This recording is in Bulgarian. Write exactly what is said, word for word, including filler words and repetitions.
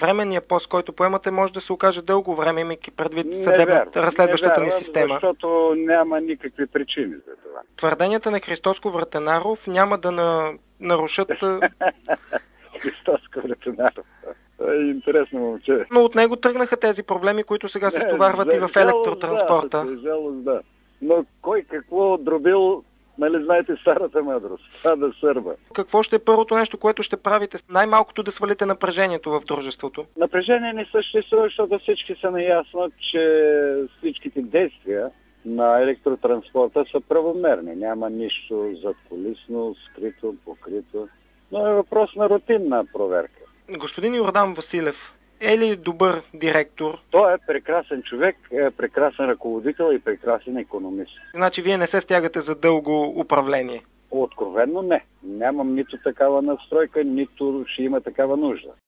временният пост, който поемате, може да се окаже дълго време, имайки предвид Не съдебната, вярвам, разследващата не ни вярвам, система. защото няма никакви причини за това. Твърденията на Христоско Вратенаров няма да на... нарушат... Христоско Вратенаров. Е, интересно момче. Но от него тръгнаха тези проблеми, които сега се стоварват и в електротранспорта. Да, жалост, да. Но кой какво дробил, нали знаете старата мъдрост? Това да сърба. Какво ще е първото нещо, което ще правите? Най-малкото да свалите напрежението в дружеството. Напрежение не съществува, защото всички са наясно, че всичките действия на електротранспорта са правомерни. Няма нищо задкулисно, скрито, покрито. Но е въпрос на рутинна проверка. Господин Йордан Василев е ли добър директор? Той е прекрасен човек, е прекрасен ръководител и прекрасен икономист. Значи вие не се стягате за дълго управление? Откровенно не. Нямам нито такава настройка, нито ще има такава нужда.